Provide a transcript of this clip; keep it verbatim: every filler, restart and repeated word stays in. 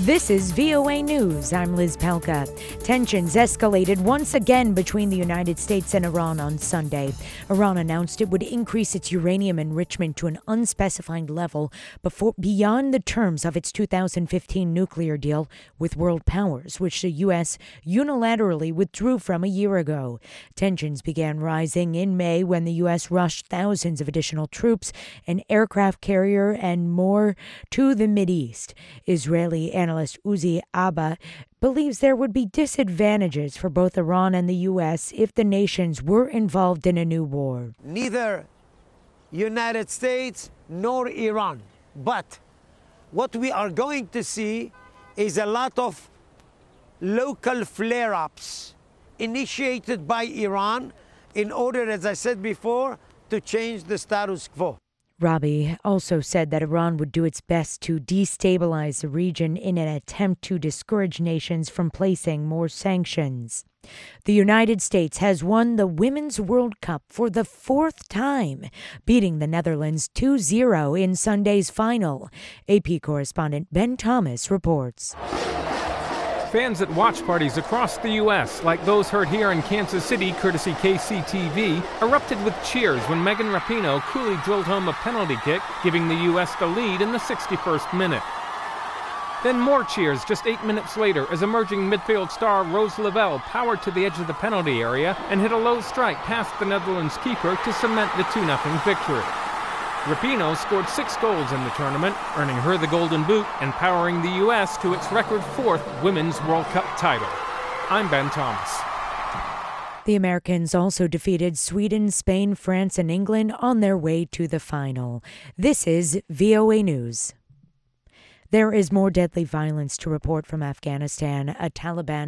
This is V O A News. I'm Liz Pelka. Tensions escalated once again between the United States and Iran on Sunday. Iran announced it would increase its uranium enrichment to an unspecified level before, beyond the terms of its two thousand fifteen nuclear deal with world powers, which the U S unilaterally withdrew from a year ago. Tensions began rising in May when the U S rushed thousands of additional troops, an aircraft carrier, and more to the Mideast. Israeli analyst Uzi Abba believes there would be disadvantages for both Iran and the U S if the nations were involved in a new war. Neither United States nor Iran. But what we are going to see is a lot of local flare-ups initiated by Iran in order, as I said before, to change the status quo. Rabi also said that Iran would do its best to destabilize the region in an attempt to discourage nations from placing more sanctions. The United States has won the Women's World Cup for the fourth time, beating the Netherlands two zero in Sunday's final. A P correspondent Ben Thomas reports. Fans at watch parties across the U S, like those heard here in Kansas City courtesy K C T V, erupted with cheers when Megan Rapinoe coolly drilled home a penalty kick, giving the U S the lead in the sixty-first minute. Then more cheers just eight minutes later as emerging midfield star Rose Lavelle powered to the edge of the penalty area and hit a low strike past the Netherlands keeper to cement the two nothing victory. Rapinoe scored six goals in the tournament, earning her the Golden Boot and powering the U S to its record fourth Women's World Cup title. I'm Ben Thomas. The Americans also defeated Sweden, Spain, France, and England on their way to the final. This is V O A News. There is more deadly violence to report from Afghanistan. A Taliban